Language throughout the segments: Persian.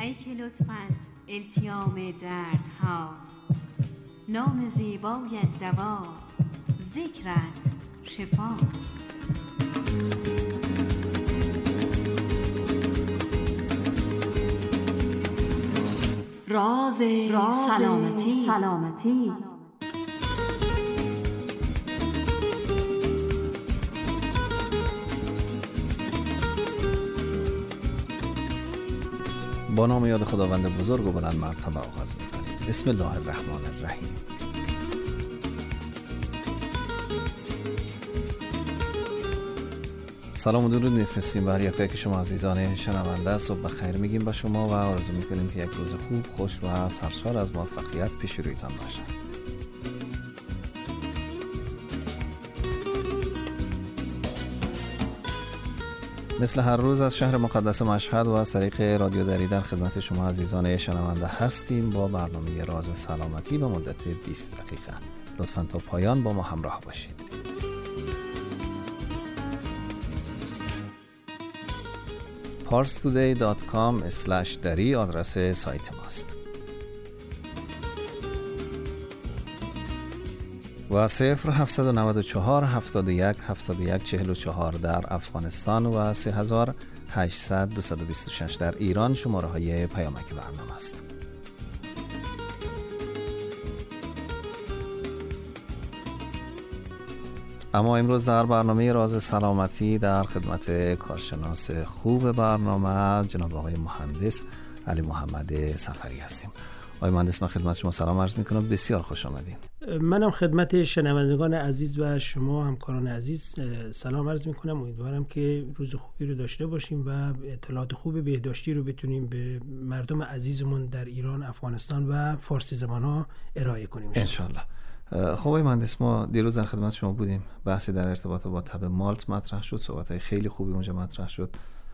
ای که لطفت التیام درد هاست، نام زیبایت دوا، ذکرت شفاست. راز سلامتی. با نام یاد خداوند بزرگ و بلند مرتبه آغاز می‌کنیم. بسم الله الرحمن الرحیم. سلام و درود می‌فرستیم بر یکایک شما عزیزان شنونده. صبح بخیر میگیم به شما و آرزو می‌کنیم که یک روز خوب، خوش و سرشار از موفقیت پیش رویتان باشد. مثل هر روز از شهر مقدس مشهد و از طریق رادیو دری در خدمت شما عزیزان شنونده هستیم با برنامه راز سلامتی به مدت 20 دقیقه. لطفاً تا پایان با ما همراه باشید. parstoday.com/dari آدرس سایت ماست و 0794 71 71 44 در افغانستان و 3800 226 در ایران شماره های پیامک برنامه است. اما امروز در برنامه راز سلامتی در خدمت کارشناس خوب برنامه جناب آقای مهندس علی محمد سفری هستیم. آقای مهندس، من خدمت شما سلام عرض میکنم. بسیار خوش آمدین. منم خدمت شنوندگان عزیز و شما همکاران عزیز سلام عرض میکنم. امیدوارم که روز خوبی رو داشته باشیم و اطلاعات خوب بهداشتی رو بتونیم به مردم عزیزمون در ایران، افغانستان و فارسی زبان‌ها ارائه کنیم انشالله. خب آقای مهندس، ما دیروز در خدمت شما بودیم، بحثی در ارتباط با تب مالت مطرح شد، صحبت‌های خیلی خوبی اونجا مطرح شد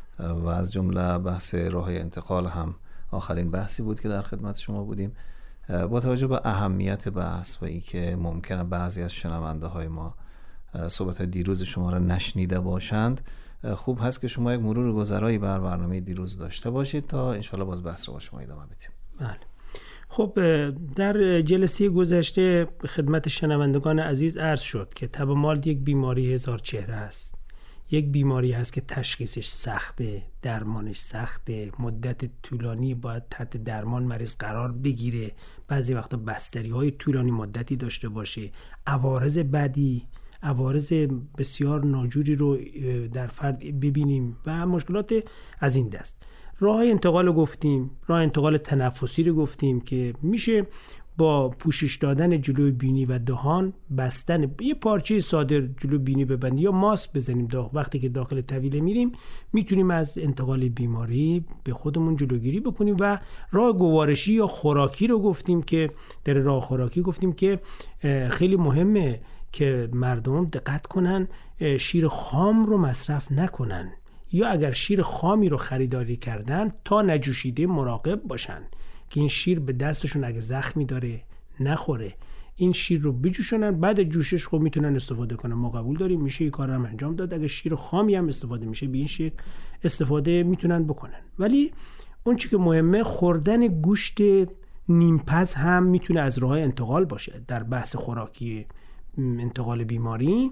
و از جمله بحث راه‌های انتقال هم آخرین بحثی بود که در خدمت شما بودیم. با توجه به اهمیت بحث و اینکه ممکنه بعضی از شنونده های ما صحبت‌های دیروز شما را نشنیده باشند، خوب هست که شما یک مرور گذرایی بر برنامه دیروز داشته باشید تا انشالله باز بحث رو با شما ادامه بدیم. بله. خب در جلسه گذشته خدمت شنوندگان عزیز عرض شد که تب مالت یک بیماری هزار چهره است. یک بیماری هست که تشخیصش سخته، درمانش سخته، مدت طولانی باید تحت درمان مریض قرار بگیره، بعضی وقتا بستری های طولانی مدتی داشته باشه، عوارض بدی، عوارض بسیار ناجوری رو در فرد ببینیم و مشکلات از این دست. راه انتقال رو گفتیم، راه انتقال تنفسی رو گفتیم که میشه با پوشش دادن جلوی بینی و دهان، بستن یه پارچه ساده جلوی بینی ببندیم یا ماسک بزنیم وقتی که داخل طویله میریم، میتونیم از انتقال بیماری به خودمون جلوگیری بکنیم. و راه گوارشی یا خوراکی رو گفتیم که در راه خوراکی گفتیم که خیلی مهمه که مردم دقت کنن شیر خام رو مصرف نکنن، یا اگر شیر خامی رو خریداری کردن تا نجوشیده مراقب باشن که این شیر به دستشون اگه زخمی داره نخوره. این شیر رو بجوشونن، بعد جوشش خب میتونن استفاده کنن. ما قبول داریم میشه این کار هم انجام داد. اگه شیر خامی هم استفاده میشه به این شکل استفاده میتونن بکنن. ولی اون چی که مهمه خوردن گوشت نیمپز هم میتونه از راه انتقال باشه. در بحث خوراکی انتقال بیماری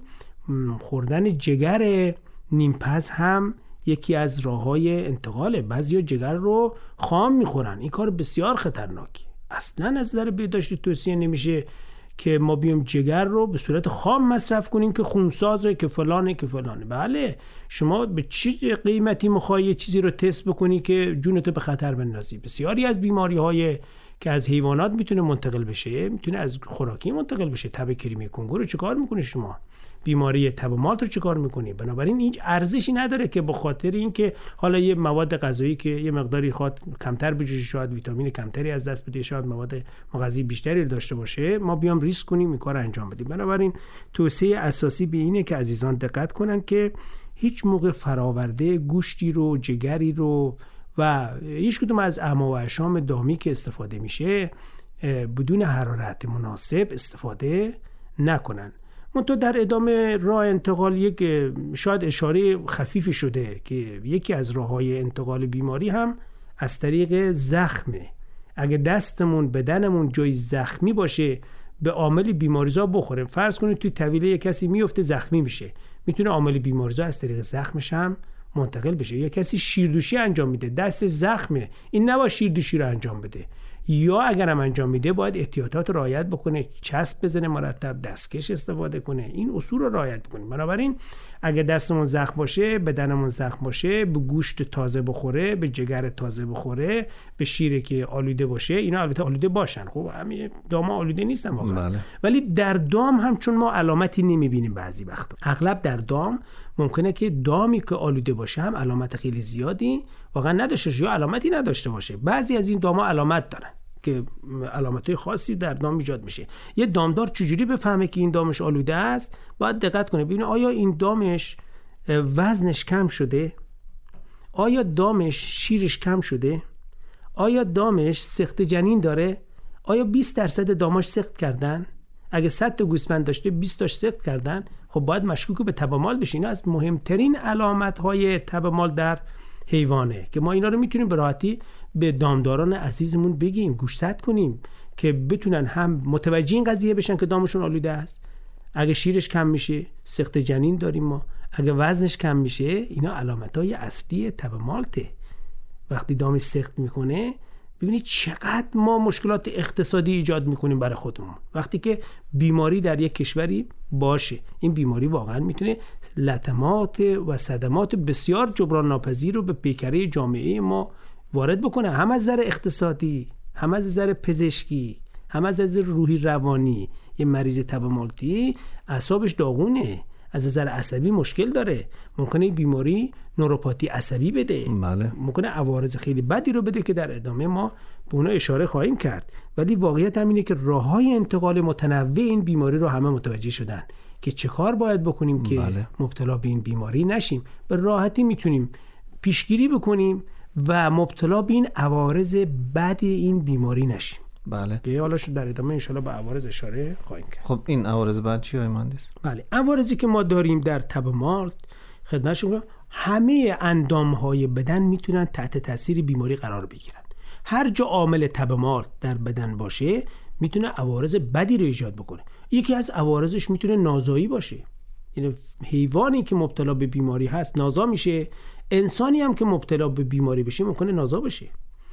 خوردن جگر نیمپز هم یکی از راه‌های انتقاله. بعضیا جگر رو خام میخورن، این کار بسیار خطرناکی. اصلا از نظر بهداشتی توصیه نمیشه که ما بیام جگر رو به صورت خام مصرف کنیم که خونسازه، که فلانه که فلانه. بله، شما به چه قیمتی میخوای چیزی رو تست بکنی که جونتو به خطر بندازی؟ بسیاری از بیماری‌های که از حیوانات میتونه منتقل بشه میتونه از خوراکی منتقل بشه. تب کریمی کنگو رو چیکار میکنی شما؟ بیماری تب مالت رو چیکار میکنی؟ بنابراین هیچ ارزشی نداره که به خاطر اینکه حالا یه مواد غذایی که یه مقداری خواد کمتر بجوشه، شاید ویتامین کمتری از دست بده، شاید مواد مغذی بیشتری داشته باشه، ما بیام ریسک کنیم این کارو انجام بدیم. بنابراین توصیه اساسی به اینه که عزیزان دقت کنن که هیچ موقع فراورده گوشتی رو، جگری رو و هیچ کدوم از اعما و اشام دامی که استفاده میشه بدون حرارت مناسب استفاده نکنن. منتها در ادامه راه انتقال یک شاید اشاره خفیفی شده که یکی از راه‌های انتقال بیماری هم از طریق زخمه. اگه دستمون بدنمون جای زخمی باشه به عامل بیماریزا بخوره، فرض کنید توی طویله کسی میفته زخمی میشه، میتونه عامل بیماریزا از طریق زخمش هم منتقل بشه. یا کسی شیردوشی انجام میده، دست زخمه، این نباید شیردوشی رو انجام بده. یا اگرم انجام میده باید احتیاطات رعایت بکنه، چسب بزنه مرتب، دستکش استفاده کنه، این اصول رو رعایت بکنیم. بنابراین اگه دستمون زخم باشه، بدنمون زخم باشه، به گوشت تازه بخوره، به جگر تازه بخوره، به شیره که آلوده باشه، اینا البته آلوده باشن، خب همین داما آلوده نیستن واقعا، ولی در دام هم چون ما علامتی نمیبینیم بعضی وقتا، اغلب در دام ممکنه که دامی که آلوده باشه هم علامت خیلی زیادی واقعا نداشته باشه یا علامتی نداشته باشه. بعضی از این داما علامت دارن که علامت‌های خاصی در دام ایجاد میشه. یه دامدار چجوری بفهمه که این دامش آلوده است؟ باید دقت کنه ببینه آیا این دامش وزنش کم شده؟ آیا دامش شیرش کم شده؟ آیا دامش سقط جنین داره؟ آیا 20% داماش سقط کردن؟ اگه 100 تا گوسفند داشته 20 تاش سقط کردن، خب باید مشکوک به تب مال بشه. اینا از مهمترین علامت‌های تب مال در حیوانه که ما اینا رو میتونیم به راحتی به دامداران عزیزمون بگیم، گوشزد کنیم که بتونن هم متوجه این قضیه بشن که دامشون آلوده است. اگه شیرش کم میشه سقط جنین داریم ما، اگه وزنش کم میشه، اینا علامت‌های اصلی تب مالته. وقتی دامش سقط میکنه ببینید چقدر ما مشکلات اقتصادی ایجاد میکنیم برای خودمون. وقتی که بیماری در یک کشوری باشه، این بیماری واقعا میتونه لطمات و صدمات بسیار جبران ناپذیر رو به پیکره جامعه ما وارد بکنه، هم از نظر اقتصادی، هم از نظر پزشکی، هم از نظر روحی روانی. یه مریض تب مالتی اعصابش داغونه، از نظر عصبی مشکل داره، ممکنه بیماری نوروپاتی عصبی بده، ممکنه عوارض خیلی بدی رو بده که در ادامه ما به اونا اشاره خواهیم کرد. ولی واقعیت هم اینه که راه‌های انتقال متنوع این بیماری رو همه متوجه شدن که چه کار باید بکنیم که مبتلا به این بیماری نشیم. به راحتی میتونیم پیشگیری بکنیم و مبتلا به این عوارض بد این بیماری نشیم. بله. که حالا در ادامه ان شاءالله به عوارض اشاره خواهیم کرد. خب این عوارض بعد چی های مهندس؟ بله، عوارضی که ما داریم در تب مالت خدمت شما، همه اندام‌های بدن میتونن تحت تاثیر بیماری قرار بگیرن. هر جا عامل تب مالت در بدن باشه میتونه عوارض بدی رو ایجاد بکنه. یکی از عوارضش میتونه نازایی باشه. یعنی حیوانی که مبتلا به بیماری هست نازا میشه، انسانی هم که مبتلا به بیماری بشه ممکنه نازا بشه.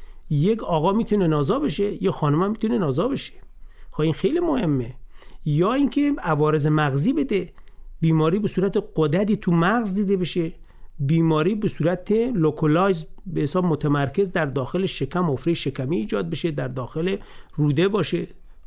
یک آقا میتونه نازا بشه، یا خانم هم میتونه نازا بشه. خب این خیلی مهمه. یا اینکه عوارض مغزی بده، بیماری به صورت غددی تو مغز دیده بشه، بیماری به صورت لوکالایز به حساب متمرکز در داخل شکم، حفره شکمی ایجاد بشه، در داخل روده باشه.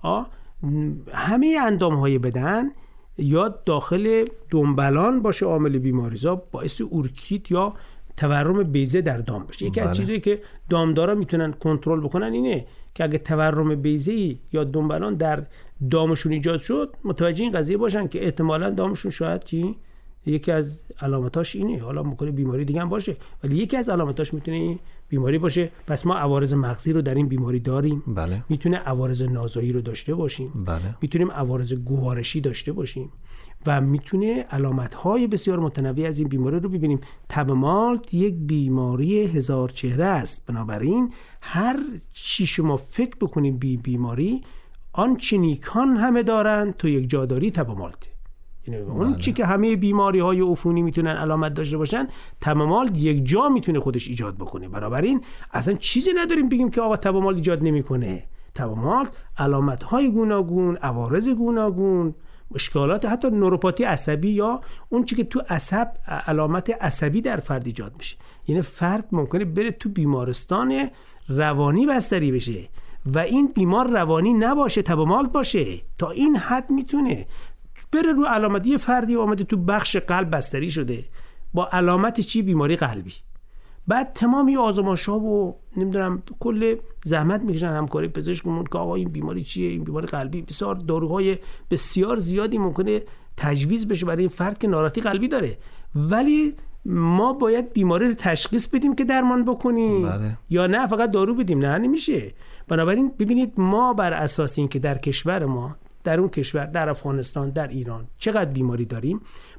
همه اندام‌های بدن یا داخل دنبلان باشه عامل بیماریزا، باعث اورکیت یا تورم بیضه در دام بشه. یکی از چیزایی که دامدارا میتونن کنترل بکنن اینه که اگه تورم بیضه‌ای یا دنبلان در دامشون ایجاد شد، متوجه این قضیه باشن که احتمالاً دامشون شاید که یکی از علامتاش اینه. حالا ممکنه بیماری دیگه هم باشه، ولی یکی از علامتاش میتونه بیماری باشه. پس ما عوارض مغزی رو در این بیماری داریم. بله. میتونه عوارض نازایی رو داشته باشیم. بله. میتونیم عوارض گوارشی داشته باشیم و میتونه علامت‌های بسیار متنوع از این بیماری رو ببینیم. تب مالت یک بیماری هزار چهره است. بنابراین هر چی شما فکر بکنید بیماری، آن چه نیکان همه دارن تو یک جاداری تب مالت. یعنی اون چی که همه بیماری‌های عفونی میتونن علامت داشته باشن، تب مالت یک جا میتونه خودش ایجاد بکنه. بنابراین اصلا چیزی نداریم بگیم که آقا تب مالت ایجاد نمیکنه. تب مالت علامت‌های گوناگون، عوارض گوناگون، اشکالات حتی نوروپاتی عصبی یا اون چی که تو عصب علامت عصبی در فرد ایجاد میشه. یعنی فرد ممکنه بره تو بیمارستان روانی بستری بشه و این بیمار روانی نباشه، تب مالت باشه. تا این حد میتونه بره رو علامت. یه فردی اومده تو بخش قلب بستری شده با علامت چی؟ بیماری قلبی. بعد تمامی آزمایش‌ها و نمیدونم کل زحمت میکشن همکاری پزشکمون که آقا این بیماری چیه، این بیماری قلبی، بسیار داروهای بسیار زیادی ممکنه تجویز بشه برای این فرد که ناراحتی قلبی داره، ولی ما باید بیماری رو تشخیص بدیم که درمان بکنیم. بله. یا نه فقط دارو بدیم؟ نه نمیشه. بنابراین ببینید ما بر اساس این که در کشور ما، در اون کشور، در افغانستان، در ایران چقدر بیماری داریم،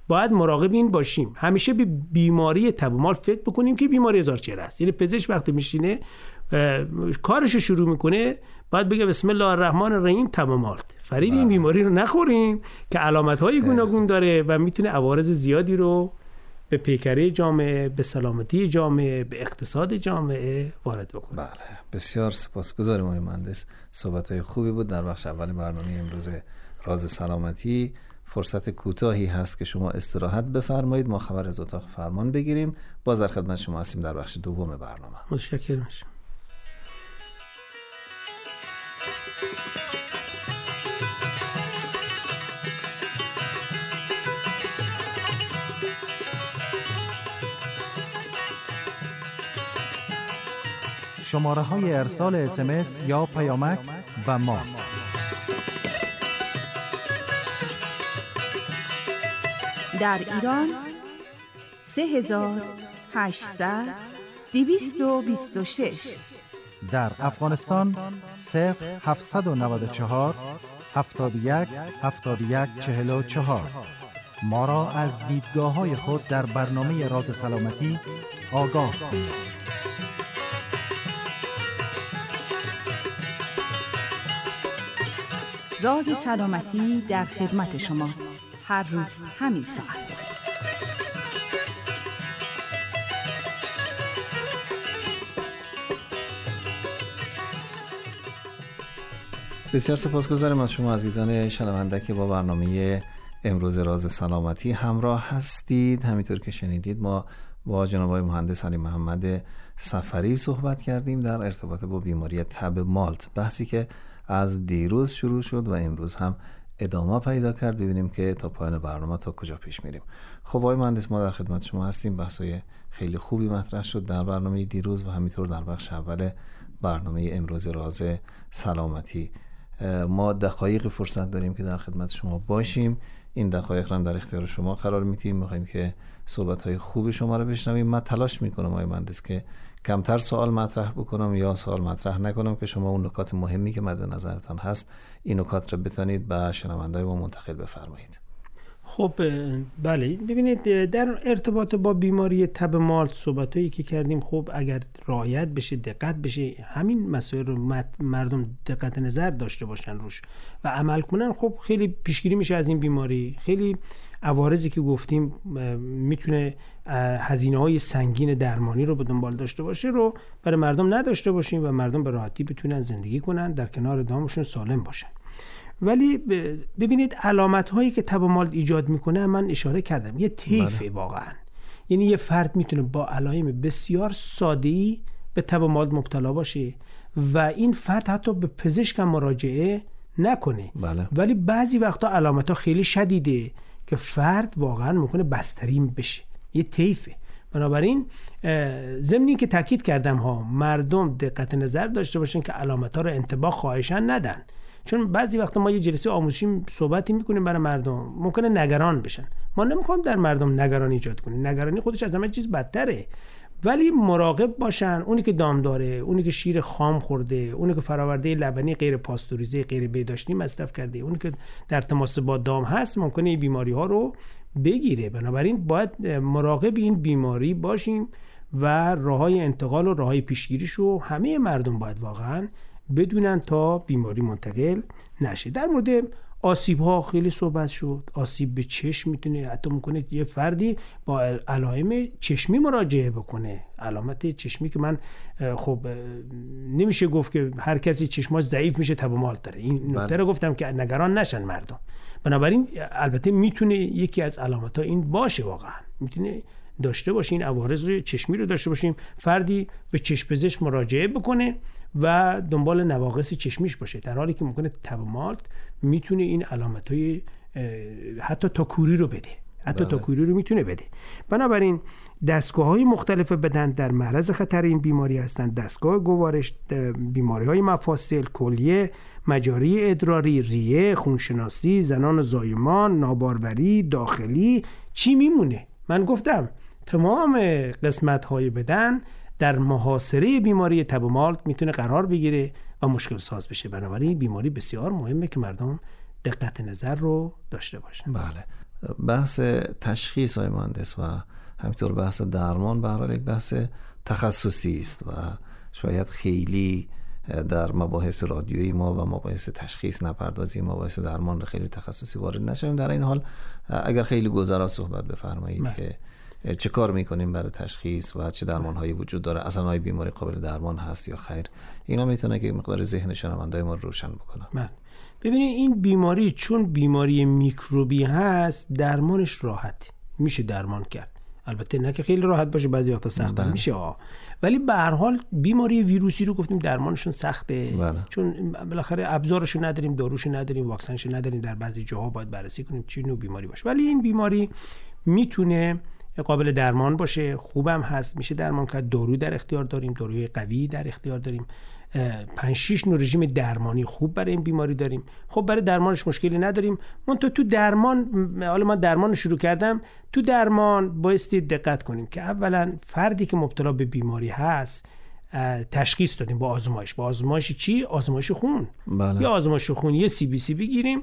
باید مراقب این باشیم همیشه به بیماری تب و مال فکر بکنیم که بیماری هزار چهره است. یعنی پزشک وقتی میشینه کارش شروع میکنه باید بگه بسم الله الرحمن الرحیم تب و مال، فریب این بیماری رو نخوریم که علامت‌های گوناگون داره و میتونه عوارض زیادی رو به پیکره جامعه، به سلامتی جامعه، به اقتصاد جامعه وارد بکنه. بله، بسیار سپاسگزارم آقای مهندس. صحبت‌های خوبی بود در بخش اول برنامه امروز راز سلامتی. فرصت کوتاهی هست که شما استراحت بفرمایید، ما خبر از اتاق فرمان بگیریم. باز در خدمت شما هستیم در بخش دوم برنامه. متشکرم. شماره‌های ارسال SMS یا پیامک به ما: در ایران 3800-226، در افغانستان 0794 71 71 44. ما را از دیدگاه‌های خود در برنامه راز سلامتی آگاه کنید. راز سلامتی در خدمت شماست. هر روز همین ساعت. بسیار سپاسگزارم از شما عزیزان شنونده که با برنامه امروز راز سلامتی همراه هستید. همینطور که شنیدید ما با جناب آقای مهندس علی محمد سفری صحبت کردیم در ارتباط با بیماری تب مالت، بحثی که از دیروز شروع شد و امروز هم ادامه پیدا کرد. ببینیم که تا پایان برنامه تا کجا پیش میریم. خب آقای مهندس، ما در خدمت شما هستیم. بحث‌های خیلی خوبی مطرح شد در برنامه دیروز و همینطور در بخش اول برنامه امروز راز سلامتی. ما دقایق فرصت داریم که در خدمت شما باشیم. این دقایق را در اختیار شما قرار میدیم. می‌خوایم که صحبت‌های خوب شما رو بشنویم. من تلاش می‌کنم آقای مهندس که کمتر سوال مطرح بکنم یا سوال مطرح نکنم که شما اون نکات مهمی که مد نظرتان هست این نکات رو بتونید به شنونده‌های ما منتقل بفرمایید. خب بله، ببینید در ارتباط با بیماری تب مالت صحبتایی که کردیم، خب اگر رعایت بشه، دقت بشه، همین مسائل رو مردم دقت نظر داشته باشن روش و عمل کنن، خب خیلی پیشگیری میشه از این بیماری. خیلی عوارضی که گفتیم میتونه هزینه‌های سنگین درمانی رو به دنبال داشته باشه رو برای مردم نداشته باشیم و مردم به راحتی بتونن زندگی کنن، در کنار دامشون سالم باشن. ولی ببینید علامت هایی که تب مالت ایجاد میکنه من اشاره کردم، یه طیفه واقعا. یعنی یه فرد میتونه با علائم بسیار ساده‌ای به تب مالت مبتلا باشه و این فرد حتی به پزشک مراجعه نکنه. ولی بعضی وقتا علامت ها خیلی شدیده که فرد واقعا ممکنه بستری بشه. یه طیفه. بنابراین ضمنی که تاکید کردم ها، مردم دقت نظر داشته باشن که علامت ها رو انتباه خواهشاً ندن. چون بعضی وقتا ما یه جلسه آموزشی صحبتی میکنیم برای مردم، ممکنه نگران بشن. ما نمیخوام در مردم نگرانی ایجاد کنیم. نگرانی خودش از همه چیز بدتره. ولی مراقب باشن. اونی که دام داره، اونی که شیر خام خورده، اونی که فراورده لبنی غیر پاستوریزه، غیر بهداشتی مصرف کرده، اونی که در تماس با دام هست، ممکنه این بیماری ها رو بگیره. بنابراین باید مراقب این بیماری باشیم و راههای انتقال و راههای پیشگیریشو همه مردم باید واقعا بدونن تا بیماری منتقل نشه. در مورد آسیب ها خیلی صحبت شد. آسیب به چشم میتونه، حتی میکنه یه فردی با علائم چشمی مراجعه بکنه. علامت چشمی که من خب نمیشه گفت که هر کسی چشماش ضعیف میشه تب مالت داره. این نکته رو گفتم که نگران نشن مردم. بنابراین البته میتونه یکی از علامت ها این باشه، واقعا میتونه داشته باشین، عوارض چشمی رو داشته باشیم. فردی به چشم پزشک مراجعه بکنه و دنبال نواقص چشمیش باشه، در حالی که ممکنه تب مالت میتونه این علامت‌های حتی تاکوری رو بده. تاکوری رو میتونه بده. بنابراین دستگاه‌های مختلف بدن در معرض خطر این بیماری هستند. دستگاه گوارش، بیماری‌های مفاصل، کلیه، مجاری ادراری، ریه، خونشناسی، زنان زایمان، ناباروری داخلی. چی میمونه؟ من گفتم تمام قسمت‌های بدن در محاصره بیماری تب مالت میتونه قرار بگیره و مشکل ساز بشه. بنابراین بیماری بسیار مهمه که مردم دقت نظر رو داشته باشن. بله. بحث تشخیص های مهندس و همینطور بحث درمان به هر حال یک بحث تخصصی است و شاید خیلی در مباحث رادیویی ما و مباحث تشخیص نپردازیم، مباحث درمان خیلی تخصصی وارد نشیم. در این حال اگر خیلی گذرا صحبت بفرمایید که چه کار میکنیم برای تشخیص و چه درمانهایی وجود داره، اصلا آیا بیماری قابل درمان هست یا خیر، اینا میتونه که مقدار ذهن شنونده‌های ما رو روشن بکنه. ببینید این بیماری چون بیماری میکروبی هست درمانش راحت میشه درمان کرد، البته نه که خیلی راحت باشه، بعضی وقتا سخت میشه ولی به هر حال بیماری ویروسی رو گفتیم درمانشون سخته. چون بالاخره ابزارشو نداریم، داروشو نداریم، واکسنشو نداریم، در بعضی جاها باید بررسی کنیم چه نوع بیماری باشه. ولی این بیماری میتونه قابل درمان باشه، خوبم هست، میشه درمان کرد. دارو در اختیار داریم، داروی قوی در اختیار داریم، 5-6 نوع رژیم درمانی خوب برای این بیماری داریم. خب برای درمانش مشکلی نداریم. من تو درمان، حالا من درمان شروع کردم، تو درمان بایستی دقت کنیم که اولا فردی که مبتلا به بیماری هست تشخیص دادیم با آزمایش. با آزمایش چی؟ آزمایش خون. یا آزمایش خون یه CBC بگیریم،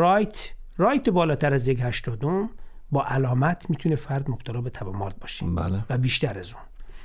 رایت بالاتر از 1.80 با علامت میتونه فرد مبتلا به تب مالت باشه و بیشتر از اون.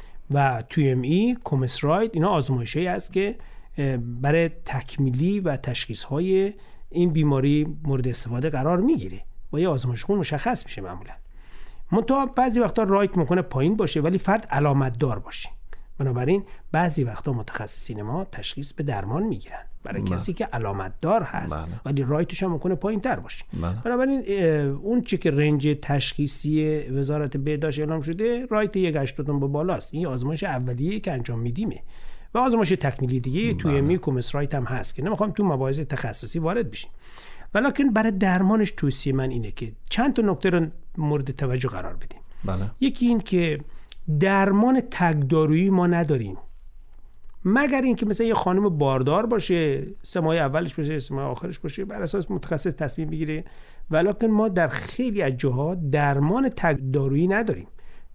و توی کومسراید، اینا آزمایشایی است که برای تکمیلی و تشخیص‌های این بیماری مورد استفاده قرار میگیره. با یه آزمایش خون مشخص میشه معمولا. منتها بعضی وقتا رایت ممکنه پایین باشه ولی فرد علامت دار باشه. بنابراین بعضی وقتا متخصصین ما تشخیص به درمان میگیرن برای کسی که علامت دار هست ولی رایتش هم ممکنه پایین تر باشه. بنابراین اون چی که رنج تشخیصی وزارت بهداشت اعلام شده رایت 1.80 به بالاست. این آزمایش اولیه که انجام میدیمه و آزمایش تکمیلی دیگه توی کومسراید هم هست که نمیخوام تو مباحث تخصصی وارد بشیم. ولیکن برای درمانش توصیه من اینه که چند تا نکته رو مورد توجه قرار بدیم. یکی این که درمان تگدارویی ما نداریم، مگر اینکه مثلا یه خانم باردار باشه، 3 ماه اولش باشه، 3 ماه آخرش باشه، بر اساس متخصص تصمیم بگیره. ولیکن ما در خیلی از جاها درمان تگدارویی نداریم.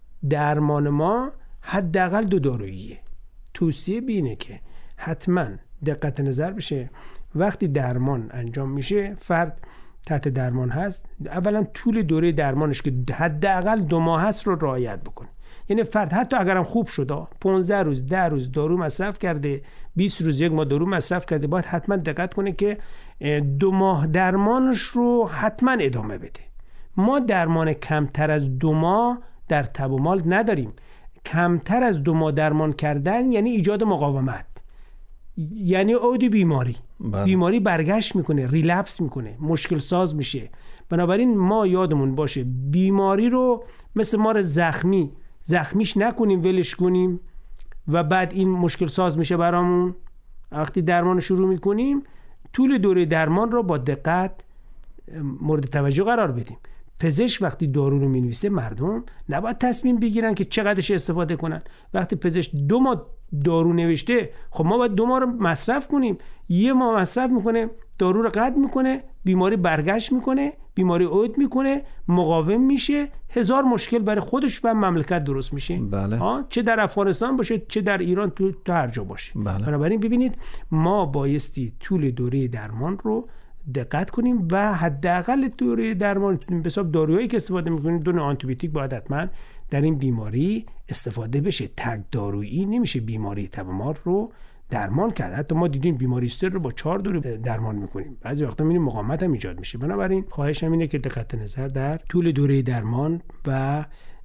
درمان ما حداقل 2 داروییه. توصیه بینه که حتما دقت نظر بشه وقتی درمان انجام میشه، فرد تحت درمان هست، اولا طول دوره درمانش که حداقل 2 ماه هست رو رعایت بکنه. یعنی فرد حتی اگرم خوب شده 15 روز 10 روز دارو مصرف کرده، 20 روز 1 ماه دارو مصرف کرده، باید حتما دقت کنه که 2 ماه درمانش رو حتما ادامه بده. ما درمان کمتر از 2 ماه در تب و مالت نداریم. کمتر از 2 ماه درمان کردن یعنی ایجاد مقاومت، یعنی عود بیماری. بیماری برگشت میکنه، ریلپس میکنه، مشکل ساز میشه. بنابراین ما یادمون باشه بیماری رو مثل مار زخمیش نکنیم، ولش کنیم و بعد این مشکل ساز میشه برامون. وقتی درمان شروع میکنیم طول دوره درمان رو با دقت مورد توجه قرار بدیم. پزشک وقتی دارو رو مینویسه مردم نباید تصمیم بگیرن که چقدرش استفاده کنن. وقتی پزشک 2 ماه دارو نوشته، خب ما باید 2 ماه رو مصرف کنیم. 1 ماه مصرف میکنه، دارو رو قطع میکنه، بیماری برگشت میکنه، بیماری عود میکنه، مقاوم میشه، 1000 مشکل برای خودش و مملکت درست میشه. چه در افغانستان باشه چه در ایران، تو هر جا باشه. بنابراین ببینید ما بایستی طول دوره درمان رو دقت کنیم و حداقل دوره درمان به حساب داروهایی که استفاده میکنیم 2 آنتی بیوتیک باید حتما در این بیماری استفاده بشه. تک دارویی نمیشه بیماری تب مالت رو درمان کرد. حتی ما دیدیم بیماری استر رو با 4 دارو درمان میکنیم، بعضی وقتا میبینیم مقاومت هم ایجاد میشه. بنابراین خواهشم اینه که دقت نظر در طول دوره درمان و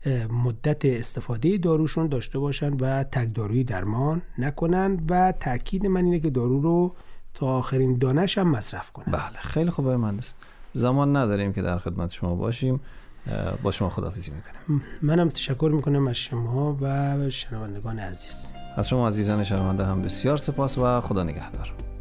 مدت استفاده داروشون داشته باشن و تک دارویی درمان نکنن و تاکید من اینه که دارو رو تا آخرین دانش هم مصرف کنن. بله خیلی خوبه مهندس، زمان نداریم که در خدمت شما باشیم. با شما خداحافظی میکنم. منم تشکر میکنم از شما و شنوندگان عزیز. از شما عزیزان شنونده هم بسیار سپاس و خدا نگهدار.